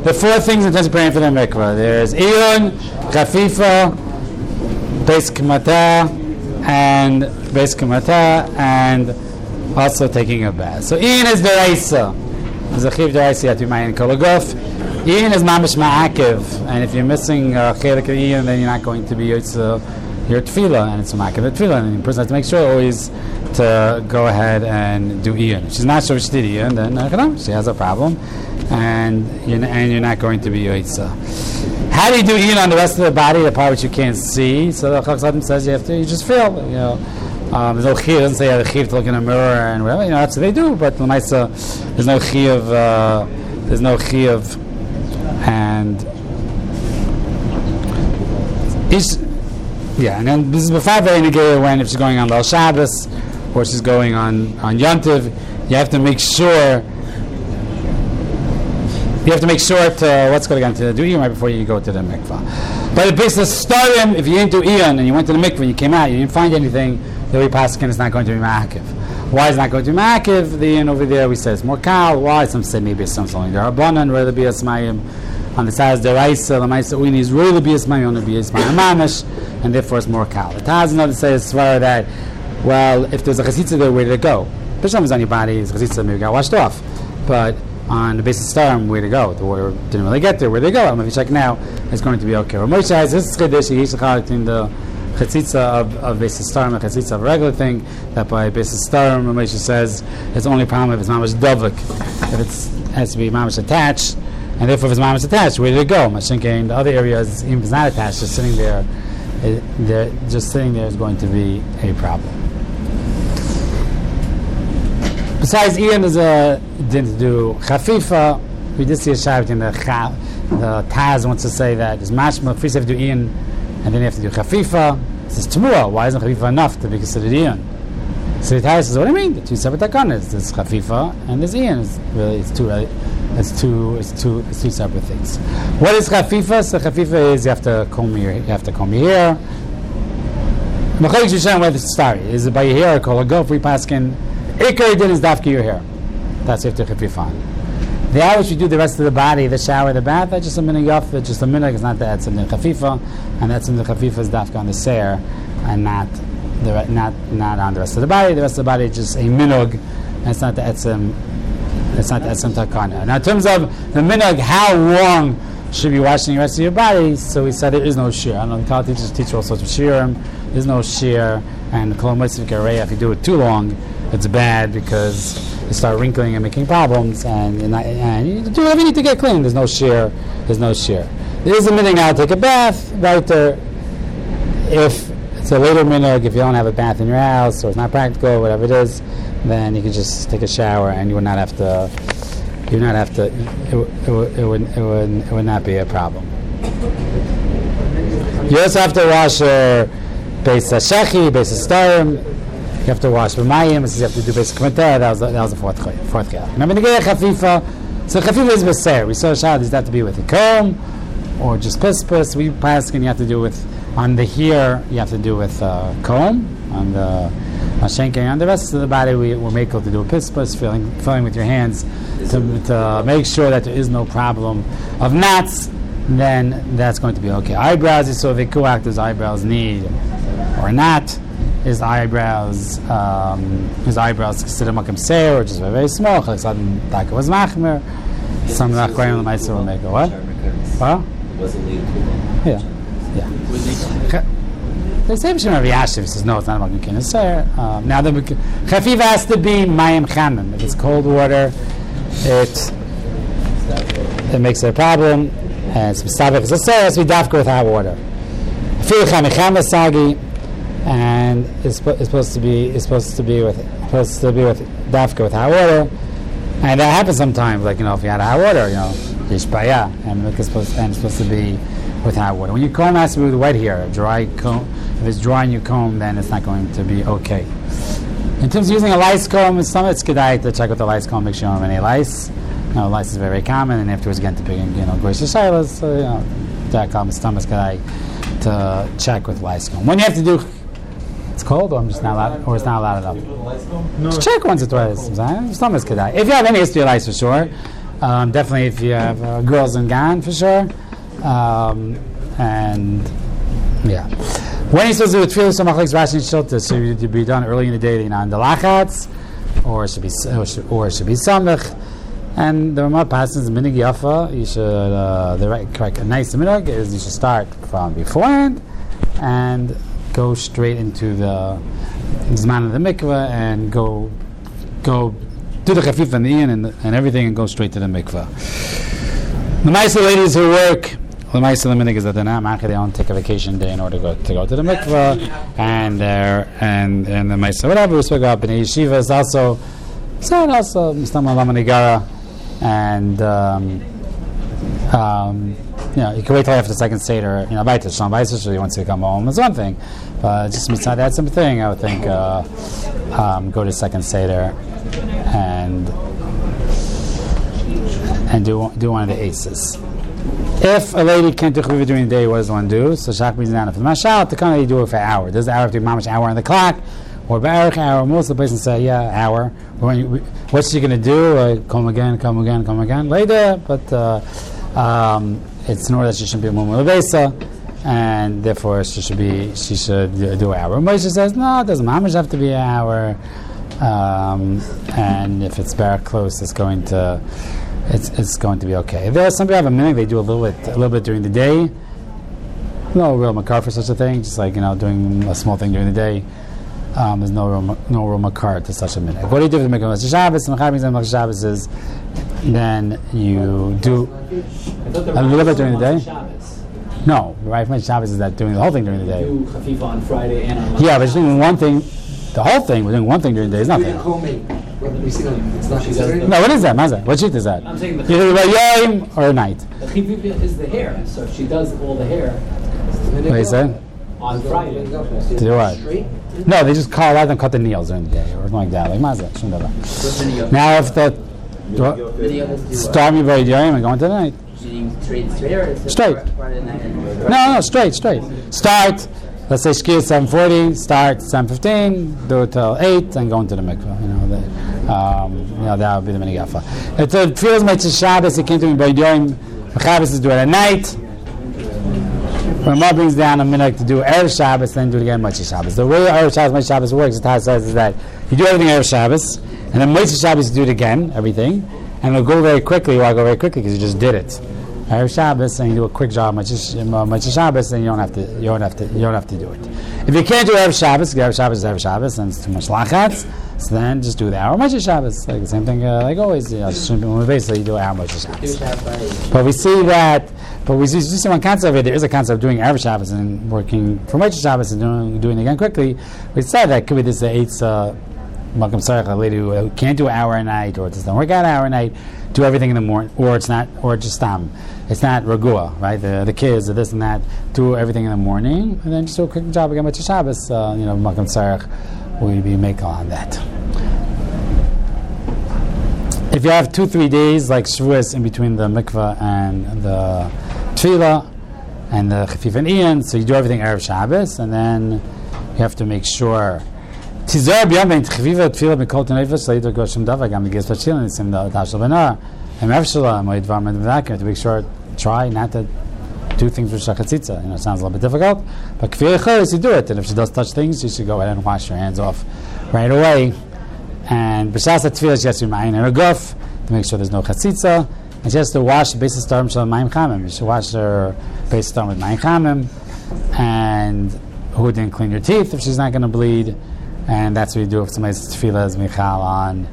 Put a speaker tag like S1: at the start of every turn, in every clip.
S1: the four things in terms of preparing for the mikvah. There's iyun, chafifa, beis kamata, and also taking a bath. So iyun is deraisa. There's a chiv deraisa, you have to be ma'ayin kol haguf. Iyun is mamish ma'akiv, and if you're missing chelik of iyun, then you're not going to be your tefillah, and it's a ma'akiv of tefillah, and the person has to make sure always to go ahead and do iyun. If she's not sure she did iyun, then she has a problem, and you're not going to be yoitza. How do you do iyun on the rest of the body, the part which you can't see? So the Chacham says you just feel. There's no chi. It doesn't say you have a chi to look in a mirror and whatever. That's what they do. But the Maisa, there's no chi of, and and then this is before very negated when if she's going on Lal Shabbos or she's going on Yontiv, you have to make sure. You have to make sure to to do iyun right before you go to the mikvah. But the base of starim, if you didn't do iyun and you went to the mikvah and you came out, you didn't find anything, the way Paskin is not going to be ma'akiv. Why is it not going to be ma'akiv? The iyun over there we said it's more kal. Why? Some say maybe it's something like Rabbanan, rather be asmayim. On the side of the Raisa, the Maisa Uini is really be asmayim, on the be asmayim mamish, and therefore it's more kal. It has another say as far that, well, if there's a chasitza there, where did it go? Bishlam is on your body, the chasitza maybe got washed off, but on the basis of starim, where to go? The water didn't really get there. Where they go? If you check now, it's going to be okay. Moshe has this chiddush. He's in the chatzitza of basis starim and chatzitza of a regular thing. That by basis starim, Moshe says it's only problem if it's mamash davik. If it has to be mamash attached, and therefore if it's mamash attached, where did it go? Mashinke in the other areas, even if it's not attached, just sitting there, is going to be a problem. Besides iyun, there's a din to do chafifa. We did see a shayt in the Taz wants to say that there's mashma. First you have to do iyun, and then you have to do chafifa. It says Tmua. Why isn't chafifa enough to be considered iyun? So the Taz says, what do you mean? The two separate takanas. There's chafifa and there's iyun. It's two separate things. What is chafifa? So chafifa is you have to comb your hair. Machalik Shushan, where the story is it by your hair or kol haguf? We paskin. Ikar din is dafki your hair. That's if the chafifan. The hour which you do the rest of the body, the shower, the bath, that's just a minhag yaf. That's just a minhag. It's not the etzem the chafifa, and that's in the chafifa is dafka on the seir, and not on the rest of the body. The rest of the body is just a minhag, and it's not the etzem. It's not the etzem takana. Now, in terms of the minhag, how long should you be washing the rest of your body? So we said there is no shear. I know the college teachers teach all sorts of shiurim. There's no shear, and the kolom moisif if you do it too long, it's bad because you start wrinkling and making problems, and you do whatever you need to get clean. There's no shear. There is a minhag now to take a bath right there. If it's a later minhag, if you don't have a bath in your house or it's not practical, whatever it is, then you can just take a shower and you would not have to. It would not be a problem. You also have to wash your beis hashechi, beis starim. You have to wash b'mayim. You have to do basic komentah. That was the fourth chiyah. Now, when you get a chafifa, so chafifa is b'ser. We saw a shad. Does that have to be with a comb or just pispus? We pass, and you have to do with on the hair. You have to do with comb on the mashenke. On the rest of the body, we're made to do a pispus, filling with your hands to make sure that there is no problem of knots. Then that's going to be okay. Eyebrows. You saw vikuach. Does eyebrows need or not? His eyebrows consider makam seir, or just very, very small. Chalisadim taka was machmer. Some nachkoyim l'maisa will make a what? Well, yeah. They say B'Shem Rav Yashiv says no, it's not makam kina seir. Now the chafiva has to be mayim chamim. If it's cold water, it makes it a problem. And it's mistabech is a seir, so we dafka with hot water. Afilu chamicham v'sagi. And it's supposed to be with dafka with hot water, and that happens sometimes. Like if you had hot water, yishbaya, and it's supposed to be with hot water. When you comb, it has to be with wet hair. Dry comb. If it's dry and you comb, then it's not going to be okay. In terms of using a lice comb, it's kedai to check with the lice comb, make sure you don't have any lice. Lice is very, very common, and afterwards get to picking gracious shilas. So that common stomach kedai to check with lice comb. When you have to do. It's cold, or I'm just not allowed, or it's not allowed enough. No. Just check once or twice. If you have any history of lice for sure, Definitely if you have girls in Gan, for sure. And yeah. When you're supposed to do it, tefillah, so machlekes Rashi and Shilta, so it should be done early in the day, in the lachatz, or it should be samech. And the Ramah passes minig yafa. You should the correct a nice minig is you should start from beforehand and go straight into the zman of the mikveh and go do the chafif and the ian and everything and go straight to the mikveh. The nice ladies who work. The nice minig is that they're not they don't take a vacation day in order to go to the mikveh and the nice whatever we spoke about Bnei Yeshiva is also Mistama Lama Nigara. And you can wait till after the second Seder. Baita Shalom Baita, so he wants to come home. That's one thing, but just beside that something, I would think go to second Seder and do one of the aces. If a lady can't do chuvah during the day, what does one do? So shach means down. If the mashal, the kind of do it for an hour. Does the hour have to be mamash hour on the clock? Or Barach hour, most of the places say, hour. What's she going to do? Come again later. But it's in order that she shouldn't be a mumma levesa, and therefore she should do an hour. Moshe says, no, it doesn't have to be an hour. And if it's Barach close, it's going to be okay. If there are some people have a minute, they do a little bit during the day. No real makar for such a thing, just like doing a small thing during the day. There's no real makar to such a minute. What do you do with the mikvah Shabbos? And Shabbos is then you do a little bit during the day. No, right? Shabbos is that doing the whole thing during the day.
S2: Do chafifa on Friday and on Monday.
S1: Yeah, but just doing one thing. The whole thing. We're doing one thing during the day. Is nothing.
S2: It's not.
S1: No, what is that? Mazah? What sheet is that?
S2: I'm saying the
S1: either by yom or night.
S2: The chafifa is the hair, so if she does all the hair.
S1: What you say?
S2: On Friday.
S1: To do what? No, they just let them cut the nails during the day or something like that. Like mazah. Now if the start me by yom and go into the night. Straight. No, straight. Start. Let's say shkir 7:40. Start 7:15. Do it till 8 and go into the mikveh. That would be the minig yafa. If it feels like it's Shabbos, it can't do it by yom. Shabbos is do it at night. When Ma brings down a minute to do Erev Shabbos, then do it again Motzei Shabbos. The way Erev Shabbos, Motzei Shabbos works, the Taz says, is that you do everything Erev Shabbos, and then Motzei Shabbos you do it again, everything, and it'll go very quickly. Why go very quickly? Because you just did it. Erev Shabbos, and you do a quick job Motzei Shabbos, then you don't have to do it. If you can't do Erev Shabbos, because Erev Shabbos is Erev Shabbos, and it's too much lachatz, so then just do the hour Motzei Shabbos, like the same thing, like always. Basically, you do hour Motzei Shabbos. But we see that. But we see one concept of it. There is a concept of doing Erev Shabbos and working for Motzei Shabbos and doing it again quickly. We said that could be this Eitz Malkam Sarach, a lady who can't do an hour a night, or it doesn't work out an hour a night, do everything in the morning, or it's not, or just it's not Regua, right? The kids, or this and that, do everything in the morning, and then just do a quick job again Motzei Shabbos. Malkam Sarach will be making on that. If you have 2-3 days like Shavuos in between the mikveh and the tefillah and the chafif and iyan, so you do everything Erev Shabbos, and then you have to make sure Tizar b'yom ben chafif tefillah b'kol tenefesh leitor goshim davar gam b'gez tachilin sim tashel benar and mevshela moed var medvakim to make sure try not to do things with shachatzitza. It sounds a little bit difficult, but kfir echayos you do it, and if she does touch things, you should go ahead and wash your hands off right away. And b'shas tefillah she has to be ma'ayin in her guf to make sure there's no chatzitza, and she has to wash the basis starm shel mayim chamim. She should wash her basis starm with mayim chamim, and who didn't clean your teeth if she's not going to bleed, and that's what you do if somebody's tefillah is michal on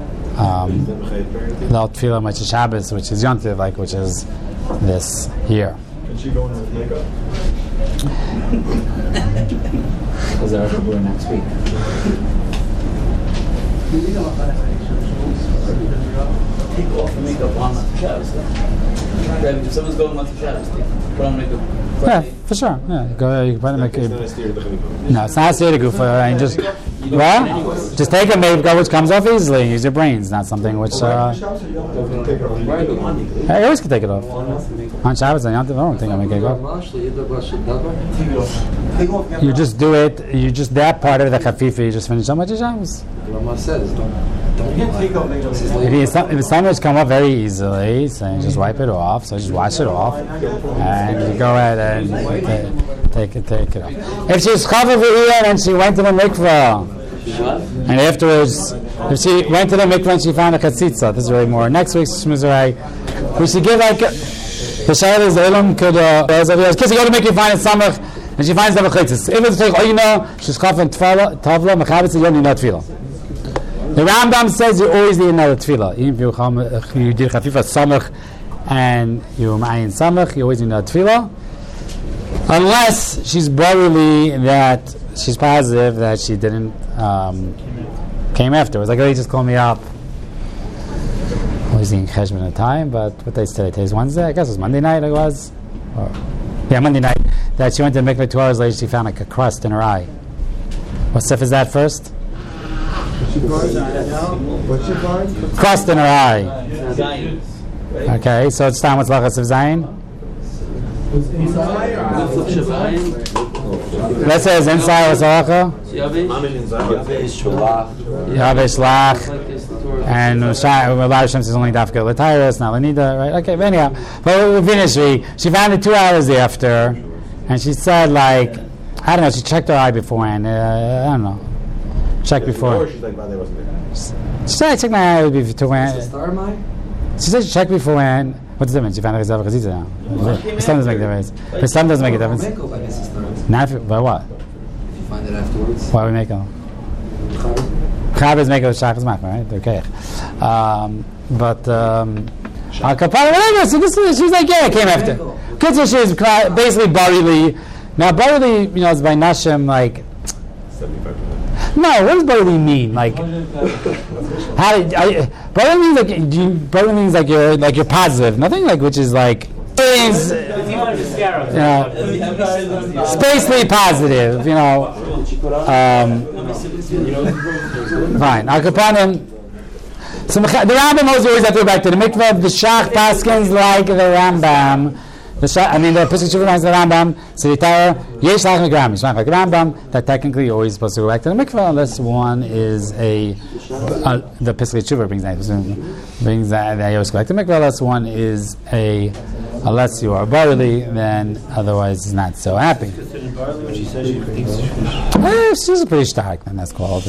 S1: the tefillah Motzei Shabbos, which is yontiv, which is this here.
S3: Can she go in with makeup?
S2: Because they're going next week. Take off the makeup on Motzei Shabbos. If someone's going Motzei Shabbos, put on makeup.
S1: Yeah, for sure. Yeah, you can put on makeup. No, it's not a state of goof. Just take a makeup which comes off easily. Use your brains, not something which. I always can take it off. On Shabbos, I don't think I make it off. You just do it. You just that part of the chafifa. You just finish on Motzei Shabbos. If the sandwich come up very easily, so you just wipe it off. So just wash it off, and you go ahead and take it off. If she's chaver v'iyah and she went to the mikvah, and afterwards, if she went to the mikvah and she found a chatzitza, this is really more next week's shmuzarei. We should give like the shayla is the ilum could because you go to make you find a samach and she finds the chatzitza. If it's like oyna, she's chaver tavla mechabitz yom not tefillah. The Rambam says you always need another tefillah. Even if you did chafifa samach and you ma'ayin samach, you always need another tefillah. Unless she's barely that she's positive that she didn't came afterwards. Like, oh, he just called me up. Always in cheshbon at time, but what day is today? Today's Wednesday. I guess it was Monday night. It was, Monday night. That she went to the mikveh 2 hours later. She found like a crust in her eye. What stuff is that first? Crust in her eye. Okay, so it's time. What's lachas of zayin? Let's say it's inside. What's halacha? Yavesh lach. And Rabbi Hashem says only dafka l'tayros, not l'nida, right? Okay, but anyhow, but we finished. She found it 2 hours after, and she said like, I don't know. She checked her eye beforehand. I don't know. Check before. She said, I checked my eye beforehand. She said she checked beforehand. What's the difference? You found out it's chazitza now. The sun doesn't make a difference. The sun doesn't make a difference. Not if, by what?
S3: If you find it afterwards.
S1: Why we make them? Chabez make a shachas machma, right? Okay. But Al Kapara, whatever. So this is, she was like, yeah, it came after. Good, so she was basically barley. Now barley, it's by nashim like. 75%. No, what does barley mean? Like, barley means like you're positive. Nothing like which is like spacely positive. Fine. Akapanim. So the Rambam always have to go back to the mikveh. The Shach Paskins like the Rambam. The Pesach Shuvah is the Rambam. So the Torah, yesh lach megram, yesh lach like Rambam. That technically you're always supposed to go back to the mikveh unless one is the Pesach Shuvah brings that you always go back to the mikveh. Unless one is unless you are barley, then otherwise is not so happy. She's a pretty stark, then that's called.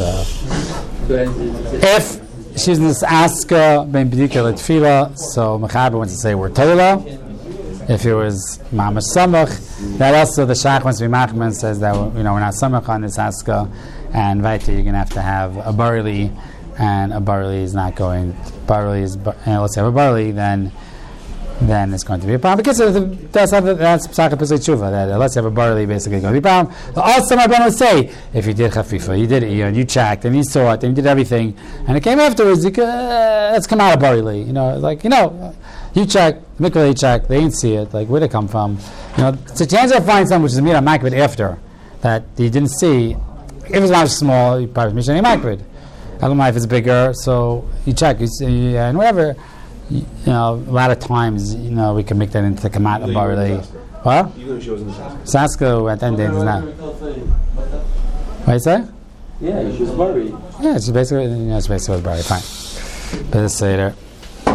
S1: If she's in this aska ben b'dika l'tefila, so Mechaber wants to say we're Torah. If it was Mamash Samach, that also the Shach wants to be Machman says that we're not Samach on this Haska, and Vaita you're going to have a barley, and a barley is not going. Barley is, let's have a barley, then it's going to be a problem because that's Pesach Tshuva. That let's have a barley basically going to be a problem. But also, my brother would say if you did chafifa, you did it, and you checked, and you saw it, and you did everything, and it came afterwards, let's come out of barley. You check, mikveh you check, they didn't see it. Like, where'd it come from? It's a chance to find something which is a mira makbid after that you didn't see. If it's not small, you probably miss any makbid. I don't know if it's bigger, so you check, and whatever. A lot of times, we can make that into kamat of barley. What? Even if she was in the Saska at the end does not. What you say?
S2: Yeah, she was barley.
S1: Yeah, it's basically was barley. Fine. Better say there.